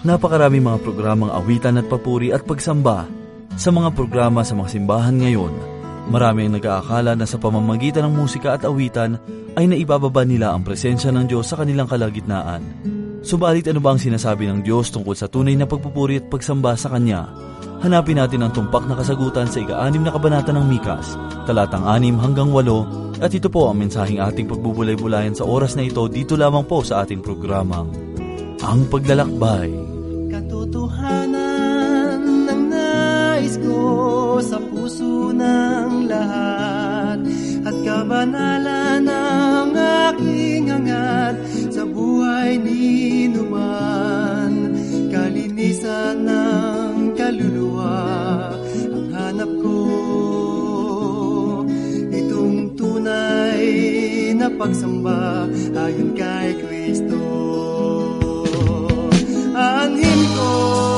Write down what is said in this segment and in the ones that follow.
Napakarami mga programang awitan at papuri at pagsamba sa mga programa sa mga simbahan ngayon. Marami ang nag-aakala na sa pamamagitan ng musika at awitan ay naibababa nila ang presensya ng Diyos sa kanilang kalagitnaan. Subalit ano ba ang sinasabi ng Diyos tungkol sa tunay na pagpupuri at pagsamba sa Kanya? Hanapin natin ang tumpak na kasagutan sa ika-6 na kabanata ng Mikas, talatang 6 hanggang 8, at ito po ang mensaheng ating pagbubulay-bulayan sa oras na ito dito lamang po sa ating programang Ang Paglalakbay. Katotohanan ng nais ko sa puso ng lahat, at kabanalan ng aking hangat sa buhay ni numan. Kalinisan ng kaluluwa ang hanap ko, itong tunay na pagsamba ayon kay Kristo. Aanhin ko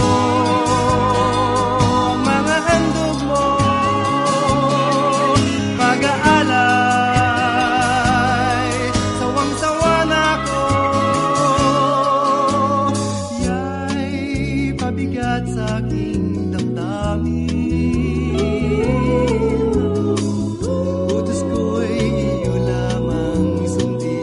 ang mga handog mo, pag-aalay, sawang-sawa na ako. Ya'y pabigat sa aking damdamin, utos ko'y iyo lamang sundin.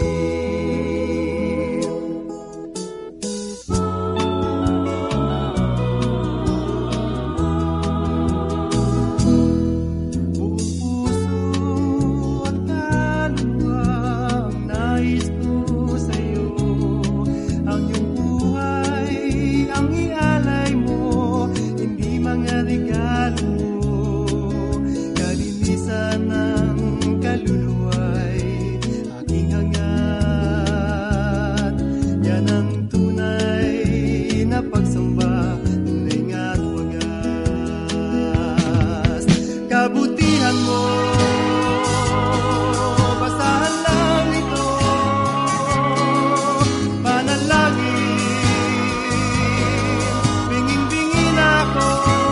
Kabutihan mo, basahan lang ito, panalangin, bingin-bingin ako.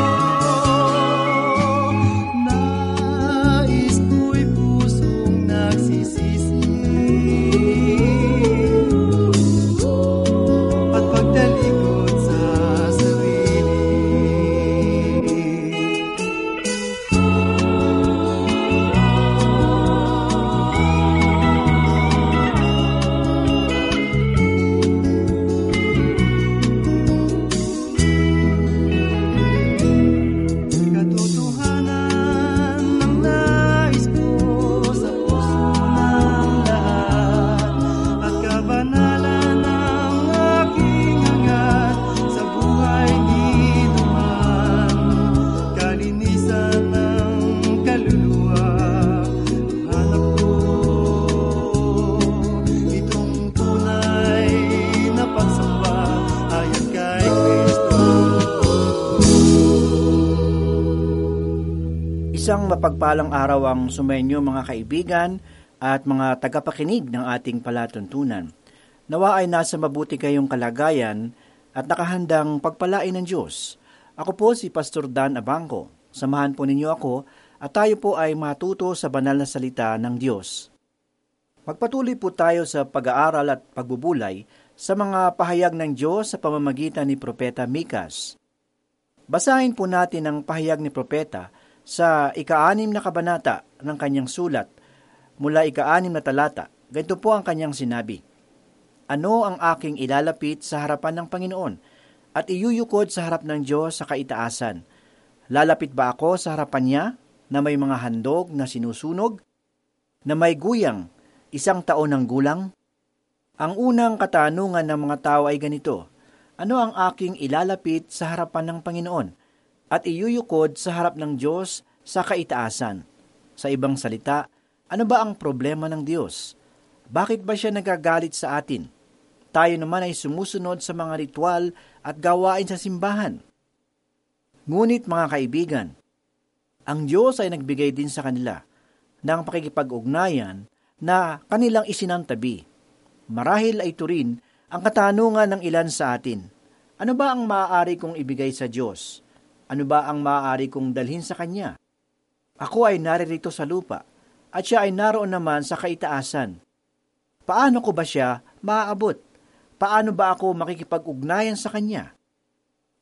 Nais ko'y pusong nagsisisi, at pagtalikod sa sarili. Isang mapagpalang araw ang sumainyo mga kaibigan at mga tagapakinig ng ating palatuntunan. Nawa ay nasa mabuti kayong kalagayan at nakahandang pagpalain ng Diyos. Ako po si Pastor Dan Abangco. Samahan po ninyo ako at tayo po ay matuto sa banal na salita ng Diyos. Magpatuloy po tayo sa pag-aaral at pagbubulay sa mga pahayag ng Diyos sa pamamagitan ni Propeta Mikas. Basahin po natin ang pahayag ni Propeta sa ika-6 na kabanata ng kanyang sulat, mula ika-6 na talata. Ganito po ang kanyang sinabi: Ano ang aking ilalapit sa harapan ng Panginoon at iyuyukod sa harap ng Diyos sa kaitaasan? Lalapit ba ako sa harapan niya na may mga handog na sinusunog, na may guyang 1 taon ng gulang? Ang unang katanungan ng mga tao ay ganito: ano ang aking ilalapit sa harapan ng Panginoon at iyuyukod sa harap ng Diyos sa kaitaasan? Sa ibang salita, ano ba ang problema ng Diyos? Bakit ba siya nagagalit sa atin? Tayo naman ay sumusunod sa mga ritual at gawain sa simbahan. Ngunit mga kaibigan, ang Diyos ay nagbigay din sa kanila ng pakikipag-ugnayan na kanilang isinantabi. Marahil ay ito rin ang katanungan ng ilan sa atin. Ano ba ang maaari kong ibigay sa Diyos? Ano ba ang maaari kong dalhin sa Kanya? Ako ay naririto sa lupa, at siya ay naroon naman sa kaitaasan. Paano ko ba siya maaabot? Paano ba ako makikipag-ugnayan sa Kanya?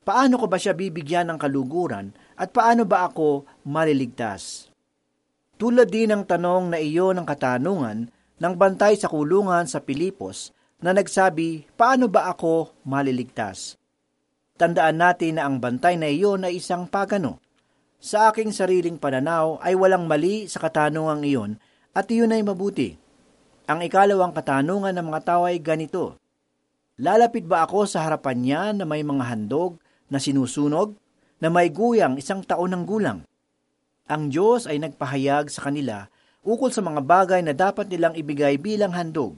Paano ko ba siya bibigyan ng kaluguran at paano ba ako maliligtas? Tulad din ng tanong na iyon ng katanungan ng bantay sa kulungan sa Pilipos na nagsabi, paano ba ako maliligtas? Tandaan natin na ang bantay na iyon ay isang pagano. Sa aking sariling pananaw ay walang mali sa katanungang iyon at iyon ay mabuti. Ang ikalawang katanungan ng mga tao ay ganito, lalapit ba ako sa harapan niya na may mga handog na sinusunog, na may guyang 1 taon ng gulang? Ang Diyos ay nagpahayag sa kanila ukol sa mga bagay na dapat nilang ibigay bilang handog.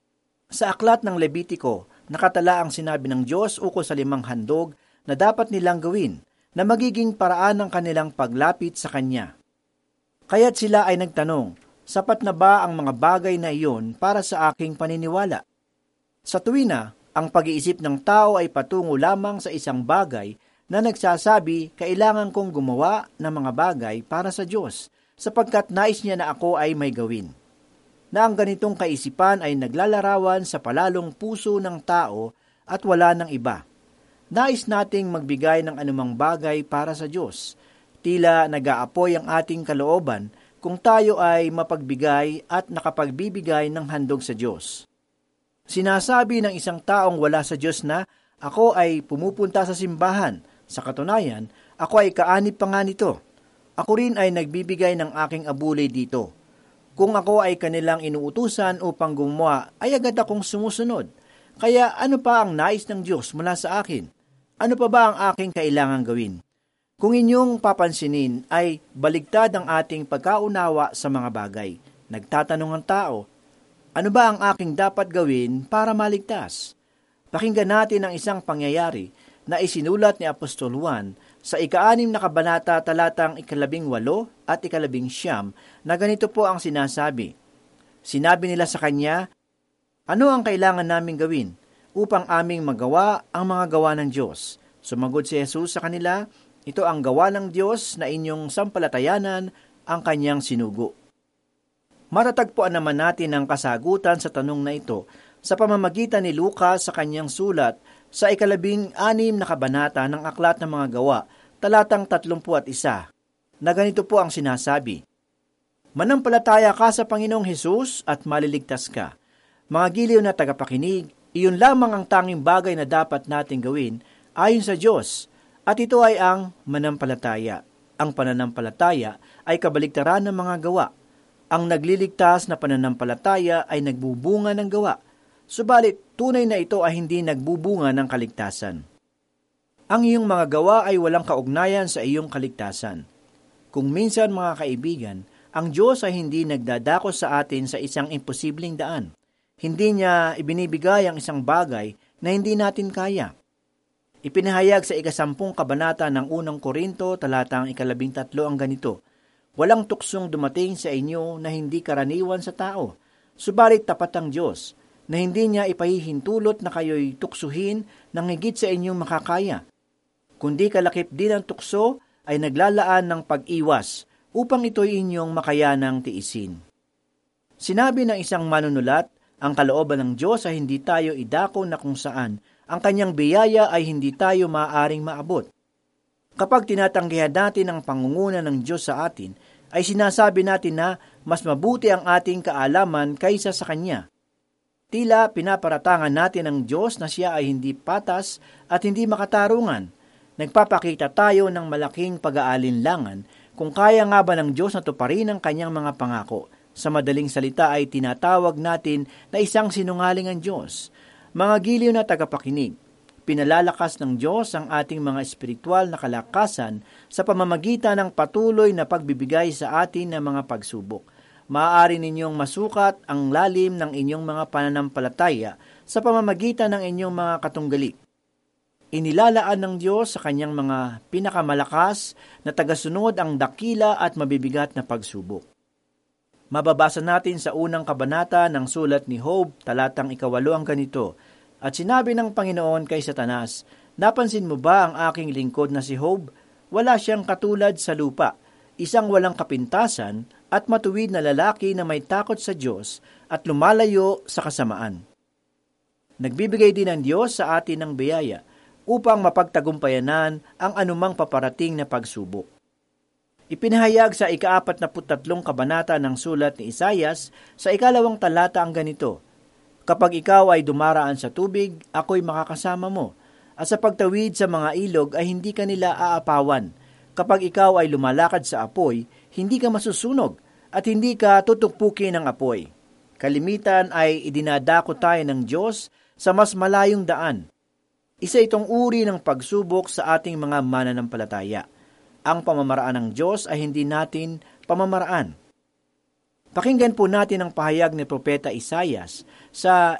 Sa aklat ng Levitiko, nakatala ang sinabi ng Diyos ukol sa 5 handog na dapat nilang gawin na magiging paraan ng kanilang paglapit sa Kanya. Kaya't sila ay nagtanong, sapat na ba ang mga bagay na iyon para sa aking paniniwala? Sa tuwina, ang pag-iisip ng tao ay patungo lamang sa isang bagay na nagsasabi, kailangan kong gumawa ng mga bagay para sa Diyos, sapagkat nais niya na ako ay may gawin. Na ang ganitong kaisipan ay naglalarawan sa palalong puso ng tao at wala ng iba. Nais nating magbigay ng anumang bagay para sa Diyos. Tila nag-aapoy ang ating kalooban kung tayo ay mapagbigay at nakapagbibigay ng handog sa Diyos. Sinasabi ng isang taong wala sa Diyos na, ako ay pumupunta sa simbahan. Sa katunayan, ako ay kaanib pa nga nito. Ako rin ay nagbibigay ng aking abulay dito. Kung ako ay kanilang inuutusan upang gumawa, ay agad akong sumusunod. Kaya ano pa ang nais ng Diyos mula sa akin? Ano pa ba ang aking kailangang gawin? Kung inyong papansinin ay baligtad ang ating pagkaunawa sa mga bagay. Nagtatanong ang tao, ano ba ang aking dapat gawin para maligtas? Pakinggan natin ang isang pangyayari na isinulat ni Apostol Juan sa 6 na kabanata talatang 18 at 19 na ganito po ang sinasabi. Sinabi nila sa kanya, ano ang kailangan naming gawin upang aming magawa ang mga gawa ng Diyos? Sumagot si Jesus sa kanila, ito ang gawa ng Diyos na inyong sampalatayanan ang kanyang sinugo. Matatagpuan naman natin ang kasagutan sa tanong na ito sa pamamagitan ni Lucas sa kanyang sulat sa 16 na kabanata ng Aklat ng Mga Gawa, talatang 31, na ganito po ang sinasabi, manampalataya ka sa Panginoong Hesus at maliligtas ka. Mga giliw na tagapakinig, iyon lamang ang tanging bagay na dapat nating gawin ayon sa Diyos, at ito ay ang manampalataya. Ang pananampalataya ay kabaligtaran ng mga gawa. Ang nagliligtas na pananampalataya ay nagbubunga ng gawa, subalit tunay na ito ay hindi nagbubunga ng kaligtasan. Ang iyong mga gawa ay walang kaugnayan sa iyong kaligtasan. Kung minsan mga kaibigan, ang Diyos ay hindi nagdadako sa atin sa isang imposibleng daan. Hindi niya ibinibigay ang isang bagay na hindi natin kaya. Ipinahayag sa 10 kabanata ng 1 Korinto, talatang 13 ang ganito, walang tuksong dumating sa inyo na hindi karaniwan sa tao, subalit tapat ang Diyos, na hindi niya ipahihintulot na kayo'y tuksuhin ng higit sa inyong makakaya. Kundi kalakip din ang tukso ay naglalaan ng pag-iwas upang ito'y inyong makayanang tiisin. Sinabi ng isang manunulat, ang kalooban ng Diyos ay hindi tayo idako na kung saan ang kanyang biyaya ay hindi tayo maaaring maabot. Kapag tinatanggihan natin ang pangunguna ng Diyos sa atin, ay sinasabi natin na mas mabuti ang ating kaalaman kaysa sa Kanya. Tila pinaparatangan natin ang Diyos na Siya ay hindi patas at hindi makatarungan. Nagpapakita tayo ng malaking pag-aalinlangan kung kaya nga ba ng Diyos na tuparin ang Kanyang mga pangako. Sa madaling salita ay tinatawag natin na isang sinungaling ang Diyos. Mga giliw na tagapakinig, pinalalakas ng Diyos ang ating mga espiritual na kalakasan sa pamamagitan ng patuloy na pagbibigay sa atin ng mga pagsubok. Maaari ninyong masukat ang lalim ng inyong mga pananampalataya sa pamamagitan ng inyong mga katunggali. Inilalaan ng Diyos sa kanyang mga pinakamalakas na tagasunod ang dakila at mabibigat na pagsubok. Mababasa natin sa unang kabanata ng sulat ni Job, talatang 8 ang ganito, at sinabi ng Panginoon kay Satanas, napansin mo ba ang aking lingkod na si Job? Wala siyang katulad sa lupa, isang walang kapintasan at matuwid na lalaki na may takot sa Diyos at lumalayo sa kasamaan. Nagbibigay din ang Diyos sa atin ng biyaya. upang mapagtagumpayanan ang anumang paparating na pagsubok. Ipinahayag sa 43 kabanata ng sulat ni Isaias sa 2 talata ang ganito, "Kapag ikaw ay dumaraan sa tubig, ako'y makakasama mo, at sa pagtawid sa mga ilog ay hindi ka nila aapawan. Kapag ikaw ay lumalakad sa apoy, hindi ka masusunog, at hindi ka tutukpukin ng apoy." Kalimitan ay idinadako tayo ng Diyos sa mas malayong daan. Isa itong uri ng pagsubok sa ating mga mananampalataya. Ang pamamaraan ng Diyos ay hindi natin pamamaraan. Pakinggan po natin ang pahayag ni Propeta Isaias sa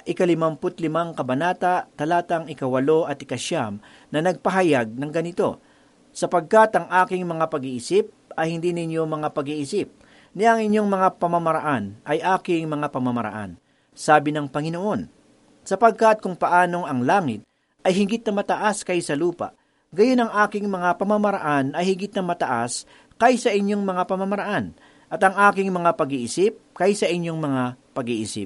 55 kabanata, talatang 8 at 9 na nagpahayag ng ganito, "Sapagkat ang aking mga pag-iisip ay hindi ninyo mga pag-iisip, ni ang inyong mga pamamaraan ay aking mga pamamaraan, sabi ng Panginoon. Sapagkat kung paanong ang langit ay higit na mataas kaysa lupa, gayon ang aking mga pamamaraan ay higit na mataas kaysa inyong mga pamamaraan, at ang aking mga pag-iisip kaysa inyong mga pag-iisip."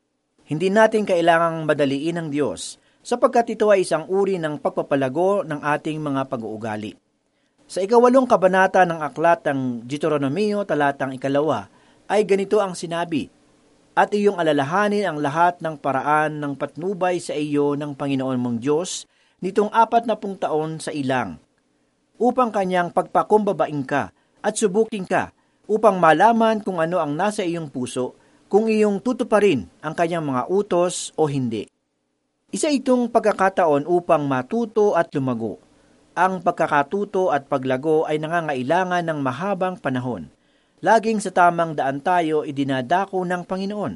Hindi natin kailangang madaliin ng Diyos, sapagkat ito ay isang uri ng pagpapalago ng ating mga pag-uugali. Sa 8 kabanata ng aklat ng Deuteronomio, talatang 2, ay ganito ang sinabi, "At iyong alalahanin ang lahat ng paraan ng patnubay sa iyo ng Panginoon mong Diyos nitong 40 taon sa ilang, upang kanyang pagpakumbabain ka at subukin ka, upang malaman kung ano ang nasa iyong puso, kung iyong tutuparin ang kanyang mga utos o hindi." Isa itong pagkakataon upang matuto at lumago. Ang pagkakatuto at paglago ay nangangailangan ng mahabang panahon. Laging sa tamang daan tayo idinadako ng Panginoon.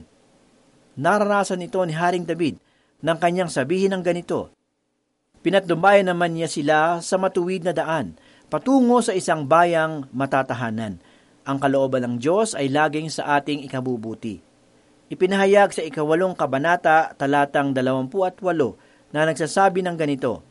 Naranasan ito ni Haring David nang kanyang sabihin ng ganito, "Pinatnubayan naman niya sila sa matuwid na daan, patungo sa isang bayang matatahanan. Ang kalooban ng Diyos ay laging sa ating ikabubuti." Ipinahayag sa 8 kabanata, talatang 28 na nagsasabi ng ganito,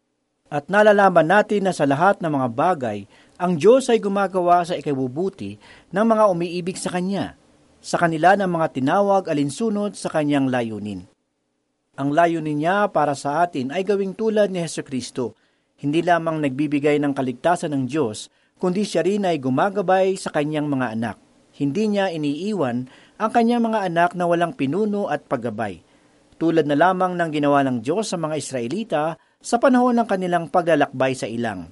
"At nalalaman natin na sa lahat ng mga bagay, ang Diyos ay gumagawa sa ikabubuti ng mga umiibig sa Kanya, sa kanila ng mga tinawag alinsunod sa Kanyang layunin." Ang layunin niya para sa atin ay gawing tulad ni Hesukristo. Hindi lamang nagbibigay ng kaligtasan ng Diyos, kundi siya rin ay gumagabay sa Kanyang mga anak. Hindi niya iniiwan ang Kanyang mga anak na walang pinuno at paggabay. Tulad na lamang ng ginawa ng Diyos sa mga Israelita sa panahon ng kanilang paglalakbay sa ilang.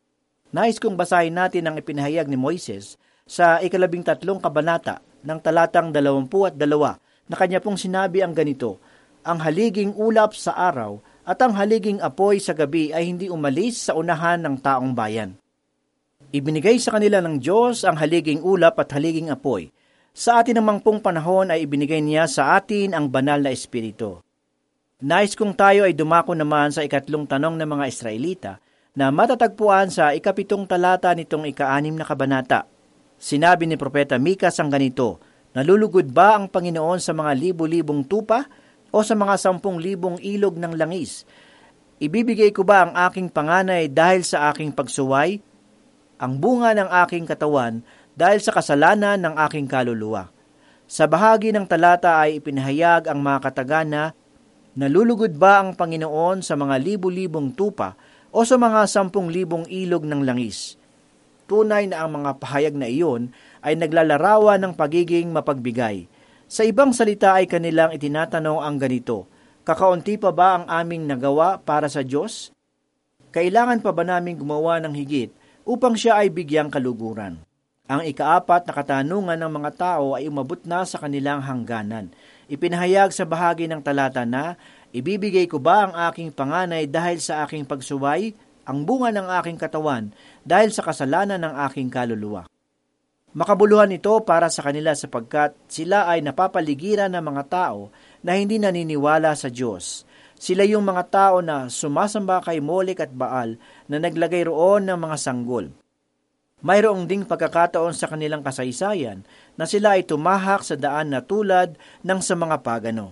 Nais kong basahin natin ang ipinahayag ni Moises sa 13 kabanata ng talatang 22 na kanya pong sinabi ang ganito, "Ang haliging ulap sa araw at ang haliging apoy sa gabi ay hindi umalis sa unahan ng taong bayan." Ibinigay sa kanila ng Diyos ang haliging ulap at haliging apoy. Sa atin namang pong panahon ay ibinigay niya sa atin ang banal na Espiritu. Nais kong tayo ay dumako naman sa 3 tanong ng mga Israelita na matatagpuan sa 7 talata nitong 6 na kabanata. Sinabi ni Propeta Mikas ang ganito, "Nalulugod ba ang Panginoon sa mga libo-libong tupa o sa mga 10,000 ilog ng langis? Ibibigay ko ba ang aking panganay dahil sa aking pagsuway? Ang bunga ng aking katawan dahil sa kasalanan ng aking kaluluwa?" Sa bahagi ng talata ay ipinahayag ang mga katagana, nalulugod ba ang Panginoon sa mga libo-libong tupa o sa mga 10,000 ilog ng langis? Tunay na ang mga pahayag na iyon ay naglalarawan ng pagiging mapagbigay. Sa ibang salita ay kanilang itinatanong ang ganito, "Kakaunti pa ba ang aming nagawa para sa Diyos? Kailangan pa ba namin gumawa ng higit upang siya ay bigyang kaluguran?" Ang 4 na katanungan ng mga tao ay umabot na sa kanilang hangganan. Ipinahayag sa bahagi ng talata na, "Ibibigay ko ba ang aking panganay dahil sa aking pagsuway, ang bunga ng aking katawan dahil sa kasalanan ng aking kaluluwa?" Makabuluhan ito para sa kanila sapagkat sila ay napapaligiran ng mga tao na hindi naniniwala sa Diyos. Sila yung mga tao na sumasamba kay Molek at Baal na naglagay roon ng mga sanggol. Mayroong ding pagkakataon sa kanilang kasaysayan na sila ay tumahak sa daan na tulad ng sa mga pagano.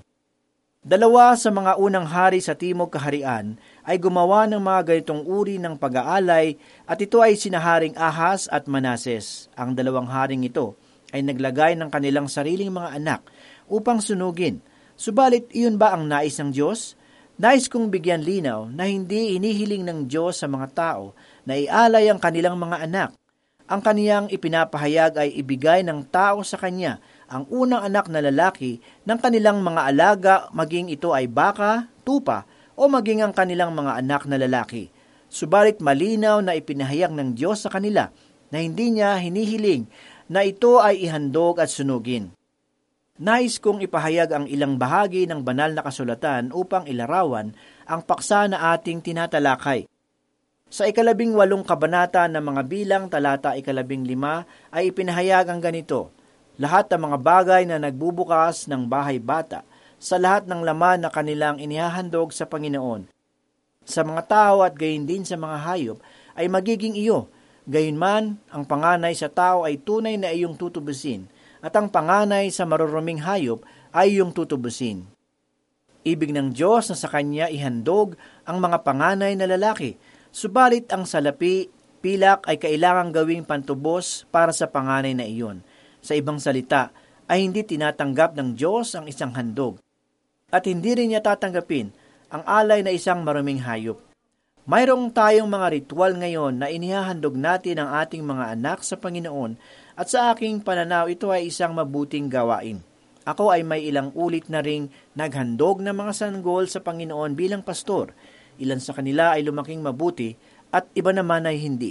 2 sa mga unang hari sa Timog Kaharian ay gumawa ng mga ganitong uri ng pag-aalay at ito ay sina Haring Ahas at Manases. Ang 2 haring ito ay naglagay ng kanilang sariling mga anak upang sunugin. Subalit iyon ba ang nais ng Diyos? Nais kong bigyan linaw na hindi inihiling ng Diyos sa mga tao na ialay ang kanilang mga anak. Ang kaniyang ipinapahayag ay ibigay ng tao sa Kanya ang unang anak na lalaki ng kanilang mga alaga, maging ito ay baka, tupa, o maging ang kanilang mga anak na lalaki. Subalit malinaw na ipinahayag ng Diyos sa kanila na hindi niya hinihiling na ito ay ihandog at sunugin. Nais kong ipahayag ang ilang bahagi ng banal na kasulatan upang ilarawan ang paksa na ating tinatalakay. Sa 18 kabanata ng mga bilang talata 15 ay ipinahayag ang ganito: lahat ng mga bagay na nagbubukas ng bahay bata, sa lahat ng laman na kanilang inihahandog sa Panginoon, sa mga tao at gayon din sa mga hayop, ay magiging iyo. Gayunman, ang panganay sa tao ay tunay na iyong tutubusin, at ang panganay sa maruruming hayop ay iyong tutubusin. Ibig ng Diyos na sa Kanya ihandog ang mga panganay na lalaki, subalit ang salapi, pilak ay kailangang gawing pantubos para sa panganay na iyon. Sa ibang salita, ay hindi tinatanggap ng Diyos ang isang handog, at hindi rin niya tatanggapin ang alay na isang maruming hayop. Mayroong tayong mga ritual ngayon na inihahandog natin ang ating mga anak sa Panginoon, at sa aking pananaw ito ay isang mabuting gawain. Ako ay may ilang ulit na ring naghandog ng mga sanggol sa Panginoon bilang pastor. Ilan sa kanila ay lumaking mabuti at iba naman ay hindi.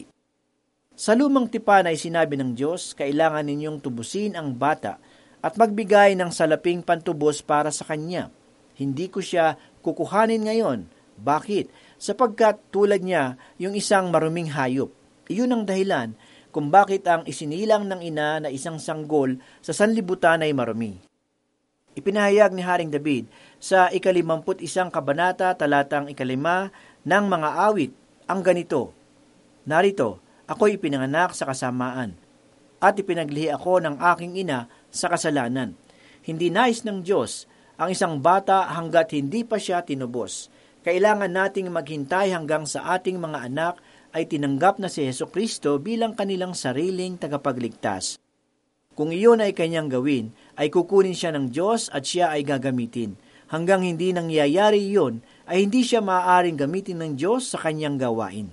Sa lumang tipan ay sinabi ng Diyos, kailangan ninyong tubusin ang bata at magbigay ng salaping pantubos para sa kanya. Hindi ko siya kukuhanin ngayon. Bakit? Sapagkat tulad niya yung isang maruming hayop. Iyon ang dahilan kung bakit ang isinilang ng ina na isang sanggol sa sanlibutan ay marumi. Ipinahayag ni Haring David sa 51 kabanata talatang 5 ng mga awit ang ganito: narito, ako'y ipinanganak sa kasamaan, at ipinaglihi ako ng aking ina sa kasalanan. Hindi nais ng Diyos ang isang bata hanggat hindi pa siya tinubos. Kailangan nating maghintay hanggang sa ating mga anak ay tinanggap na si Hesukristo bilang kanilang sariling tagapagligtas. Kung iyon ay kanyang gawin, ay kukunin siya ng Diyos at siya ay gagamitin. Hanggang hindi nangyayari iyon, ay hindi siya maaaring gamitin ng Diyos sa kanyang gawain.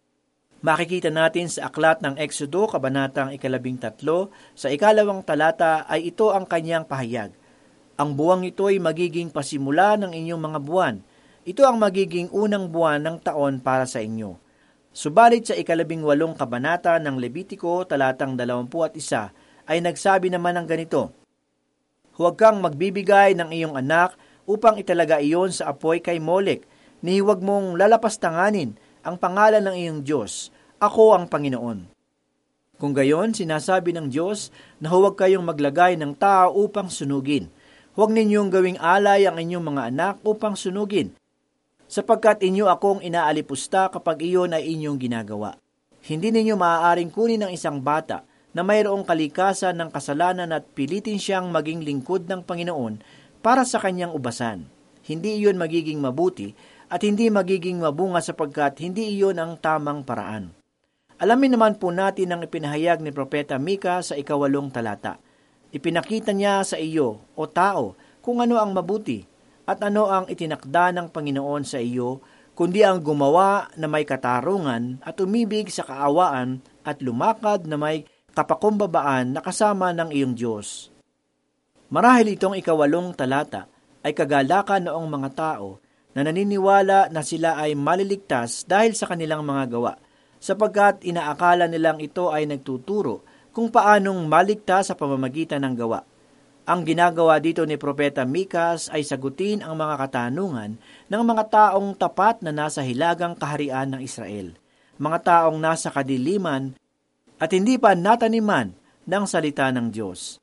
Makikita natin sa aklat ng Exodo, kabanatang 13, sa 2 talata ay ito ang kanyang pahayag. Ang buwang ito ay magiging pasimula ng inyong mga buwan. Ito ang magiging unang buwan ng taon para sa inyo. Subalit sa 18 kabanata ng Levitiko, talatang 21, ay nagsabi naman ng ganito: huwag kang magbibigay ng iyong anak upang italaga iyon sa apoy kay Molek, ni huwag mong lalapastanganin ang pangalan ng iyong Diyos. Ako ang Panginoon. Kung gayon, sinasabi ng Diyos na huwag kayong maglagay ng tao upang sunugin. Huwag ninyong gawing alay ang inyong mga anak upang sunugin, sapagkat inyo akong inaalipusta kapag iyon ay inyong ginagawa. Hindi ninyo maaaring kunin ng isang bata na mayroong kalikasan ng kasalanan at pilitin siyang maging lingkod ng Panginoon para sa kanyang ubasan. Hindi iyon magiging mabuti at hindi magiging mabunga sapagkat hindi iyon ang tamang paraan. Alamin naman po natin ang ipinahayag ni Propeta Mika sa 8 talata. Ipinakita niya sa iyo, o tao, kung ano ang mabuti, at ano ang itinakda ng Panginoon sa iyo, kundi ang gumawa na may katarungan at umibig sa kaawaan at lumakad na may kapakumbabaan na kasama ng iyong Diyos. Marahil itong 8 talata ay kagalakan noong mga tao na naniniwala na sila ay maliligtas dahil sa kanilang mga gawa, sapagkat inaakala nilang ito ay nagtuturo kung paanong maligtas sa pamamagitan ng gawa. Ang ginagawa dito ni Propeta Mikas ay sagutin ang mga katanungan ng mga taong tapat na nasa hilagang kaharian ng Israel, mga taong nasa kadiliman at hindi pa nataniman ng salita ng Diyos.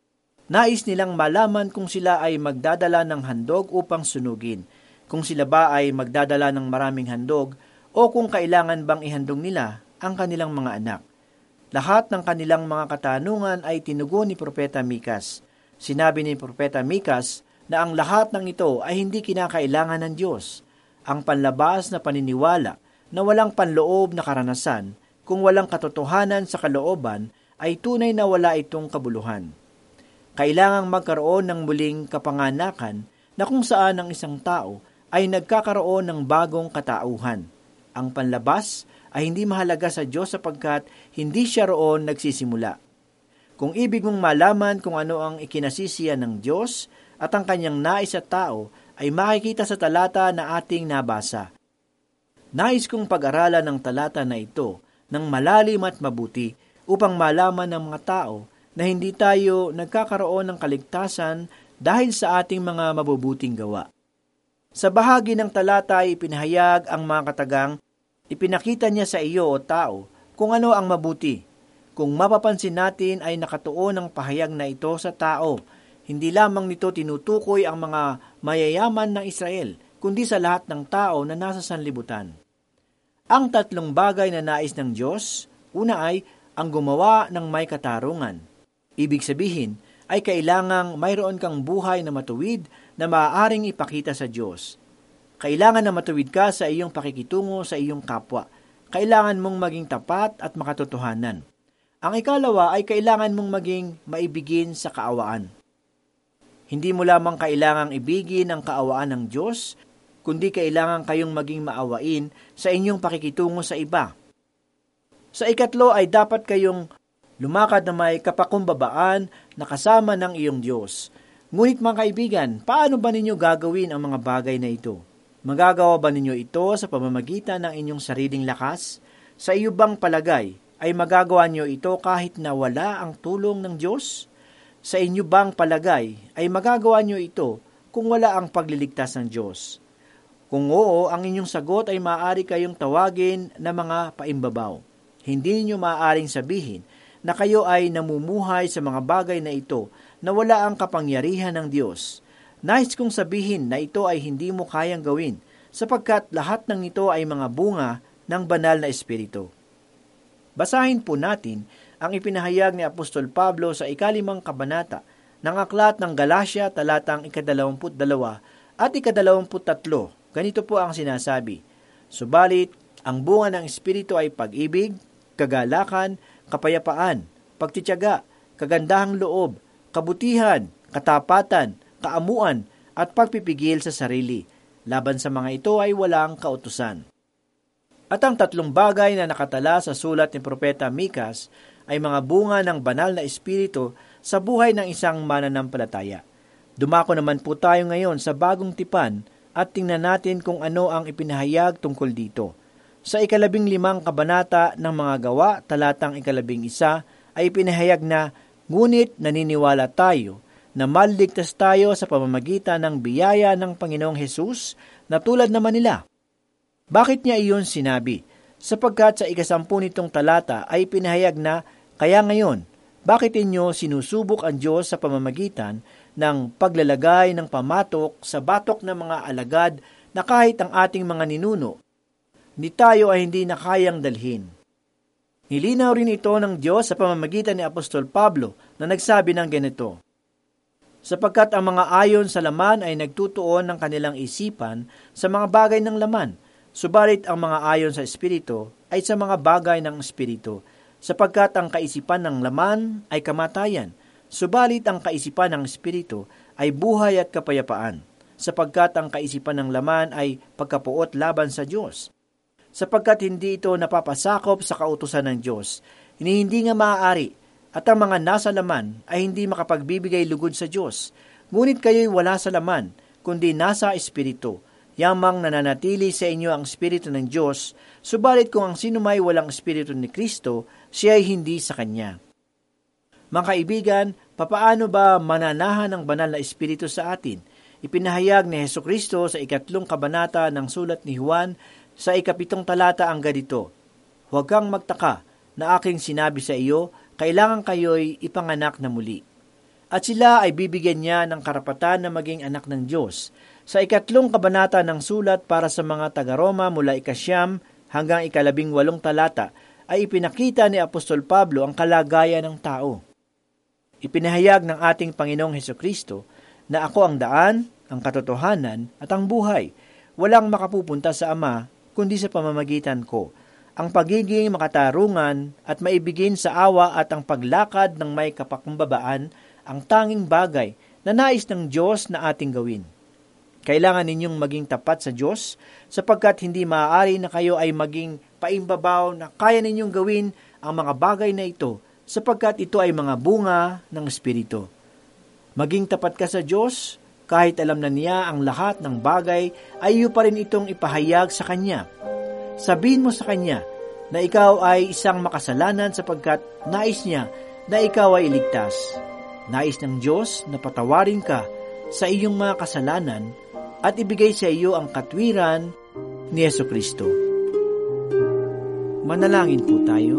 Nais nilang malaman kung sila ay magdadala ng handog upang sunugin, kung sila ba ay magdadala ng maraming handog o kung kailangan bang ihandog nila ang kanilang mga anak. Lahat ng kanilang mga katanungan ay tinugon ni Propeta Mikas. Sinabi ni Propeta Mikas na ang lahat ng ito ay hindi kinakailangan ng Diyos. Ang panlabas na paniniwala na walang panloob na karanasan, kung walang katotohanan sa kalooban, ay tunay na wala itong kabuluhan. Kailangang magkaroon ng muling kapanganakan na kung saan ang isang tao ay nagkakaroon ng bagong katauhan. Ang panlabas ay hindi mahalaga sa Diyos sapagkat hindi siya roon nagsisimula. Kung ibig mong malaman kung ano ang ikinasisiya ng Diyos at ang kanyang nais sa tao, ay makikita sa talata na ating nabasa. Nais kong pag-aralan ng talata na ito ng malalim at mabuti upang malaman ng mga tao na hindi tayo nagkakaroon ng kaligtasan dahil sa ating mga mabubuting gawa. Sa bahagi ng talata ay ipinahayag ang mga katagang, ipinakita niya sa iyo o tao kung ano ang mabuti. Kung mapapansin natin ay nakatuon ang pahayag na ito sa tao. Hindi lamang nito tinutukoy ang mga mayayaman ng Israel, kundi sa lahat ng tao na nasa sanlibutan. Ang tatlong bagay na nais ng Diyos, una ay ang gumawa ng may katarungan. Ibig sabihin ay kailangang mayroon kang buhay na matuwid na maaaring ipakita sa Diyos. Kailangan na matuwid ka sa iyong pakikitungo sa iyong kapwa. Kailangan mong maging tapat at makatotohanan. Ang ikalawa ay kailangan mong maging maibigin sa kaawaan. Hindi mo lamang kailangang ibigin ang kaawaan ng Diyos, kundi kailangan kayong maging maawain sa inyong pakikitungo sa iba. Sa ikatlo ay dapat kayong lumakad na may kapakumbabaan na kasama ng iyong Diyos. Ngunit mga kaibigan, paano ba ninyo gagawin ang mga bagay na ito? Magagawa ba ninyo ito sa pamamagitan ng inyong sariling lakas? Sa iyo bang palagay ay magagawa niyo ito kahit na wala ang tulong ng Diyos? Sa inyo bang palagay ay magagawa niyo ito kung wala ang pagliligtas ng Diyos? Kung oo, ang inyong sagot ay maaari kayong tawagin na mga paimbabaw. Hindi niyo maaaring sabihin na kayo ay namumuhay sa mga bagay na ito na wala ang kapangyarihan ng Diyos. Nais kong sabihin na ito ay hindi mo kayang gawin sapagkat lahat ng ito ay mga bunga ng banal na Espiritu. Basahin po natin ang ipinahayag ni Apostol Pablo sa 5 kabanata ng aklat ng Galacia talatang 22 at 23. Ganito po ang sinasabi, subalit ang bunga ng Espiritu ay pag-ibig, kagalakan, kapayapaan, pagtitiyaga, kagandahang loob, kabutihan, katapatan, kaamuan, at pagpipigil sa sarili. Laban sa mga ito ay walang kautusan. At ang tatlong bagay na nakatala sa sulat ni Propeta Mikas ay mga bunga ng banal na Espiritu sa buhay ng isang mananampalataya. Dumako naman po tayo ngayon sa bagong tipan at tingnan natin kung ano ang ipinahayag tungkol dito. Sa 15 kabanata ng mga gawa, talatang 11 ay ipinahayag na, ngunit naniniwala tayo na maligtas tayo sa pamamagitan ng biyaya ng Panginoong Hesus na tulad naman nila. Bakit niya iyon sinabi? Sapagkat sa 10 nitong talata ay pinahayag na, kaya ngayon, bakit inyo sinusubok ang Diyos sa pamamagitan ng paglalagay ng pamatok sa batok ng mga alagad na kahit ang ating mga ninuno, ni tayo ay hindi na kayang dalhin. Nilinaw rin ito ng Diyos sa pamamagitan ni Apostol Pablo na nagsabi ng ganito, sapagkat ang mga ayon sa laman ay nagtutuon ng kanilang isipan sa mga bagay ng laman, subalit ang mga ayon sa Espiritu ay sa mga bagay ng Espiritu, sapagkat ang kaisipan ng laman ay kamatayan, subalit ang kaisipan ng Espiritu ay buhay at kapayapaan, sapagkat ang kaisipan ng laman ay pagkapuot laban sa Diyos. Sapagkat hindi ito napapasakop sa kautusan ng Diyos, hindi nga maaari, at ang mga nasa laman ay hindi makapagbibigay lugod sa Diyos. Ngunit kayo'y wala sa laman, kundi nasa Espiritu. Yamang nananatili sa inyo ang Espiritu ng Diyos, subalit kung ang sinumay walang Espiritu ni Kristo, siya ay hindi sa Kanya. Mga kaibigan, papaano ba mananahan ng banal na Espiritu sa atin? Ipinahayag ni Hesukristo sa 3 kabanata ng sulat ni Juan sa 7 talata ang ganito, huwag kang magtaka na aking sinabi sa iyo, kailangan kayo'y ipanganak na muli. At sila ay bibigyan niya ng karapatan na maging anak ng Diyos. Sa 3 kabanata ng sulat para sa mga taga-Roma mula 9 hanggang 18 talata ay ipinakita ni Apostol Pablo ang kalagayan ng tao. Ipinahayag ng ating Panginoong Hesukristo na ako ang daan, ang katotohanan at ang buhay. Walang makapupunta sa Ama kundi sa pamamagitan ko. Ang pagiging makatarungan at maibigin sa awa at ang paglakad ng may kapakumbabaan ang tanging bagay na nais ng Diyos na ating gawin. Kailangan ninyong maging tapat sa Diyos sapagkat hindi maaari na kayo ay maging paimbabaw na kaya ninyong gawin ang mga bagay na ito sapagkat ito ay mga bunga ng Espiritu. Maging tapat ka sa Diyos kahit alam na niya ang lahat ng bagay ay iyo pa rin itong ipahayag sa Kanya. Sabihin mo sa Kanya na ikaw ay isang makasalanan sapagkat nais niya na ikaw ay iligtas. Nais ng Diyos na patawarin ka sa iyong mga kasalanan at ibigay sa iyo ang katwiran ni Jesucristo. Manalangin po tayo.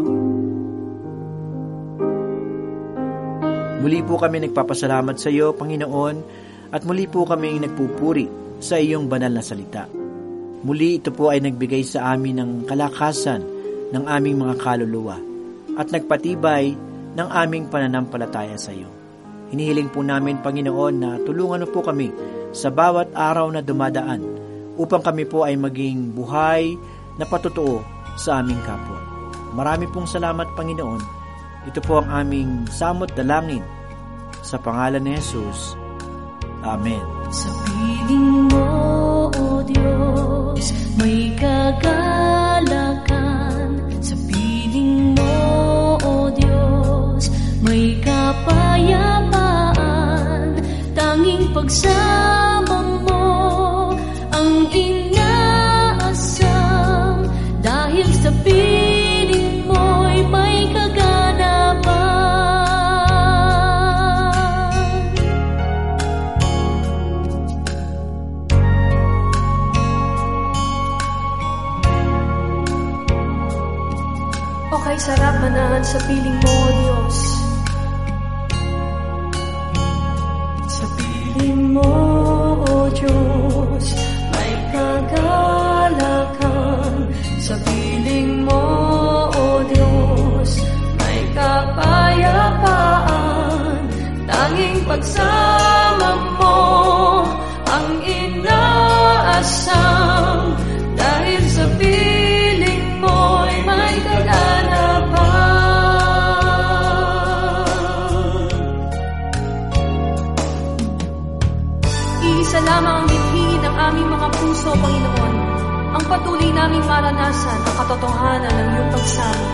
Muli po kami nagpapasalamat sa iyo, Panginoon, at muli po kami nagpupuri sa iyong banal na salita. Muli ito po ay nagbigay sa amin ng kalakasan ng aming mga kaluluwa at nagpatibay ng aming pananampalataya sa iyo. Hinihiling po namin, Panginoon, na tulungan mo po kami sa bawat araw na dumadaan upang kami po ay maging buhay na patotoo sa aming kapwa. Marami pong salamat, Panginoon. Ito po ang aming samot dalangin sa pangalan ni Jesus. Amen. Sa piling mo, O Diyos, may kagalakan. Sa piling mo, O Diyos, may kapayapaan. Tanging pagsama mo ang inaasam. Dahil sa piling mo'y may kagalakan. Okay, sarap manahan sa piling mo, O Diyos. Sa piling mo, O Diyos, may kagalakan. Sa piling mo, O Diyos, may kapayapaan. Tanging pagsama mo ang inaasam. Dahil sa piling mo'y may Iisa lamang ang bithin ng aming mga puso, Panginoon, ang patuloy naming maranasan ang katotohanan ng iyong pagsama.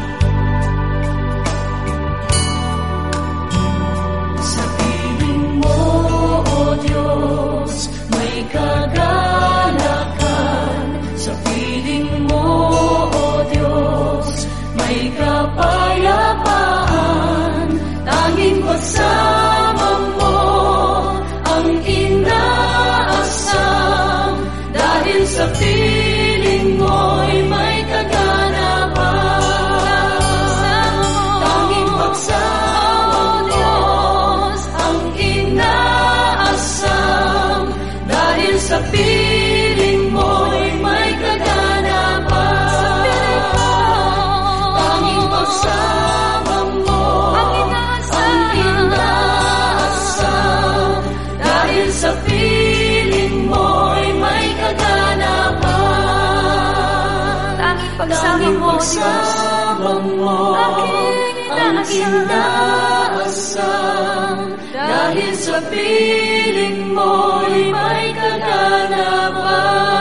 Sa piling mo, O Diyos, may kagalakan. Sa piling mo, O Diyos, may kapayapaan. Tanging pagsama mo ang inaasam. Dahil sa piling mo'y may kaganapan. Tanging pagsama mo ang inaasam. Dahil sa piling mo'y may kaganapan. Tanging pagsama mo ang inaasam. Dahil sa piling mo'y may kaganapan. Tanging pagsama mo, ang inaasam. Dahil sa piling mo'y may kaganapan.